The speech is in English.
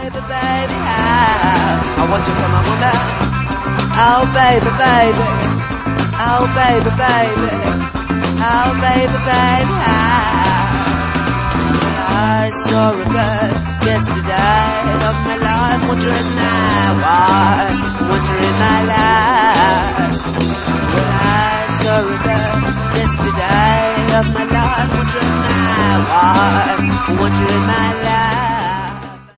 baby, baby, how I want you for my woman. Oh, baby, baby. Oh, baby, baby. Oh, baby, baby, how I saw a girl yesterday of my life, wondering now why, wondering my life. Well, I saw a girl yesterday of my life, wondering now why, wondering my life.